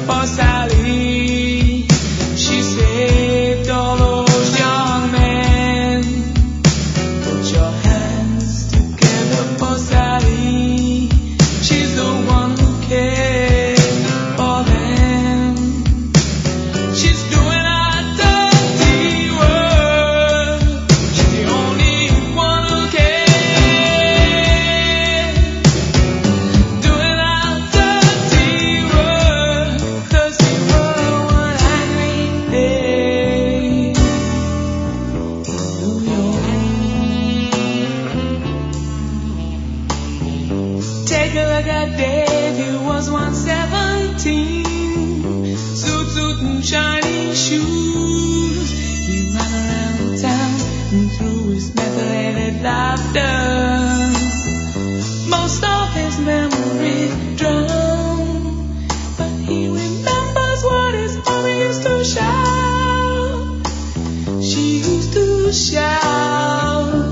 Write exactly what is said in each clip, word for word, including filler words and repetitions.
for Sally. She saved all those young men. Put your hands together for Sally. She's the one who cares for them. She's doing our dirty work. She's the only one who cares. Doing our dirty work. Thirsty for one angry day. New York. Take a look at Dave, he was once seventeen. Suit, suit and shiny shoes. He ran around town and threw his methylated laughter. Most of his memories drown, but he remembers what his mama used to shout. She used to shout.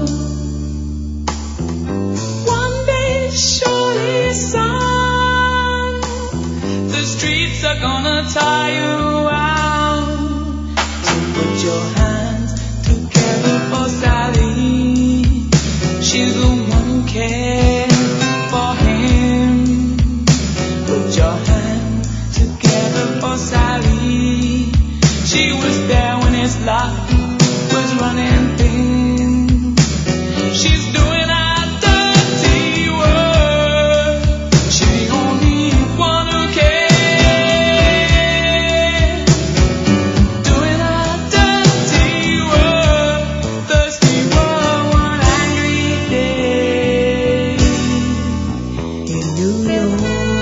One day, surely, son, the streets are gonna tire you out. So put your hands together for Sally. She's the one who cares for him. Put your hands together for Sally. She was there when his life was running thin. She's doing our dirty work. She's the only one who cares. Doing our dirty work. Thirsty for one angry day in New York.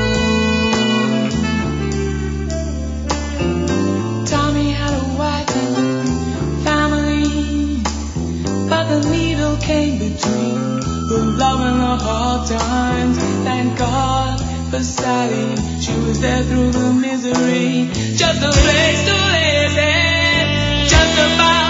Tommy had a wife and family, but the needle came between the love and the hard times. Thank God for Sally, she was there through the misery. Just a place to lay his head, just a fire